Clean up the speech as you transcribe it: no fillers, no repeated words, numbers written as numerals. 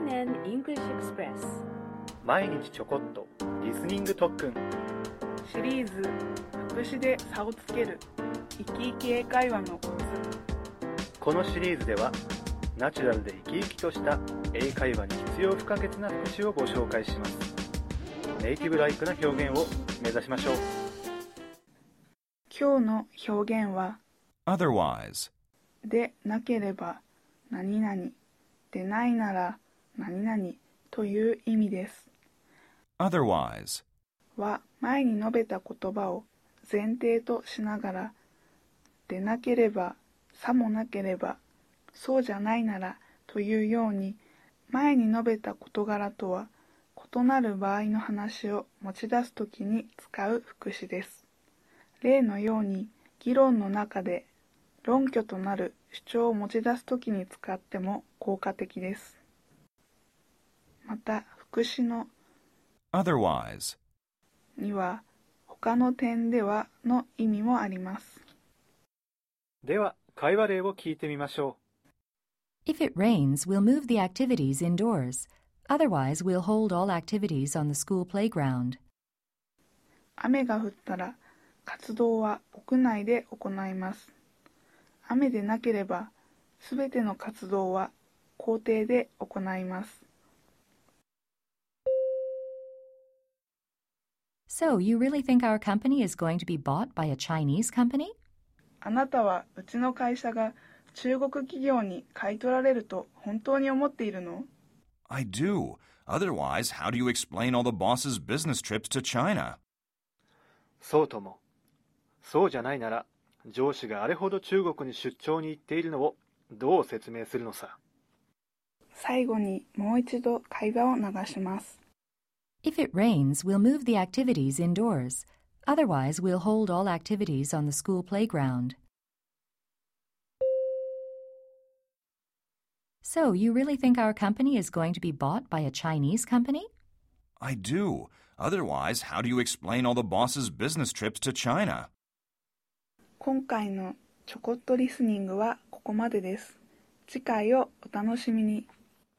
CNN English Express 毎日ちょこっとリスニング特訓シリーズ副詞で差をつける生き生き英会話のコツ。 このシリーズではナチュラルで生き生きとした英会話に必要不可欠な副詞をご紹介します。ネイティブライクな表現を目指しましょう。 今日の表現は otherwise でなければ何々でないなら何々という意味です。 otherwise は前に述べた言葉を前提としながらでなければさもなければそうじゃないならというように前に述べた事柄とは異なる場合の話を持ち出すときに使う副詞です。例のように議論の中で論拠となる主張を持ち出すときに使っても効果的です。また副詞の otherwise には他の点ではの意味もあります。 では会話例を聞いてみましょう。If it rains, we'll move the activities indoors. Otherwise, we'll hold all activities on the school playground. 雨が降ったら活動は屋内で行います。雨でなければすべての活動は校庭で行います。 So, you really think our company is going to be bought by a Chinese company? あなたはうちの会社が中国企業に買い取られると本当に思っているの？ I do. Otherwise, how do you explain all the boss's business trips to China? う。そうとも。そうじゃないなら上司があれほど中国に出張に行っているのをどう説明するのさ。 最後にもう一度会話を流します。 If it rains, we'll move the activities indoors. Otherwise, we'll hold all activities on the school playground. So, you really think our company is going to be bought by a Chinese company? I do. Otherwise, how do you explain all the boss's business trips to China? 今回のちょこっとリスニングはここまでです。次回をお楽しみに。